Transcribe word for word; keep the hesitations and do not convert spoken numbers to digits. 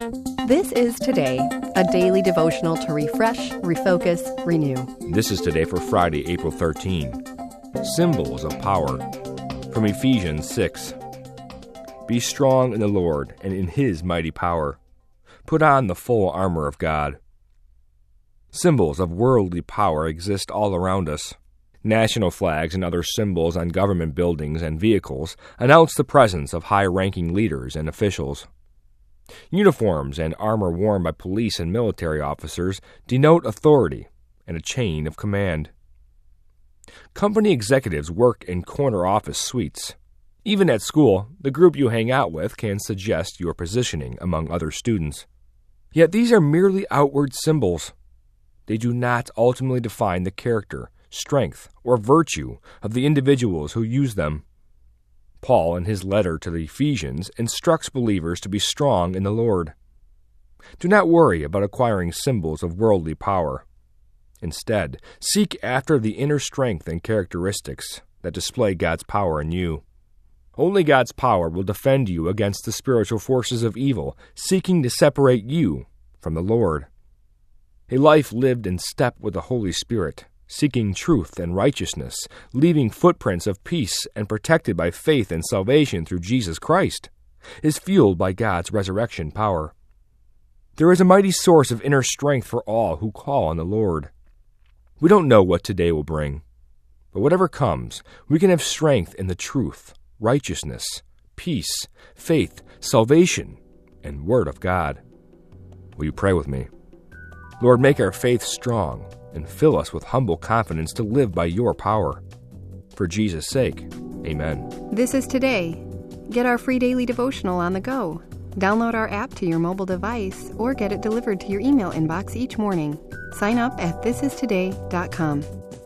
This is Today, a daily devotional to refresh, refocus, renew. This is Today for Friday, April thirteenth. Symbols of Power. From Ephesians six. Be strong in the Lord and in His mighty power. Put on the full armor of God. Symbols of worldly power exist all around us. National flags and other symbols on government buildings and vehicles announce the presence of high-ranking leaders and officials. Uniforms and armor worn by police and military officers denote authority and a chain of command. Company executives work in corner office suites. Even at school, the group you hang out with can suggest your positioning among other students. Yet these are merely outward symbols. They do not ultimately define the character, strength, or virtue of the individuals who use them. Paul, in his letter to the Ephesians, instructs believers to be strong in the Lord. Do not worry about acquiring symbols of worldly power. Instead, seek after the inner strength and characteristics that display God's power in you. Only God's power will defend you against the spiritual forces of evil, seeking to separate you from the Lord. A life lived in step with the Holy Spirit, seeking truth and righteousness, leaving footprints of peace and protected by faith and salvation through Jesus Christ, is fueled by God's resurrection power. There is a mighty source of inner strength for all who call on the Lord. We don't know what today will bring, but whatever comes, we can have strength in the truth, righteousness, peace, faith, salvation, and Word of God. Will you pray with me? Lord, make our faith strong and fill us with humble confidence to live by your power. For Jesus' sake, amen. This is Today. Get our free daily devotional on the go. Download our app to your mobile device or get it delivered to your email inbox each morning. Sign up at this is today dot com.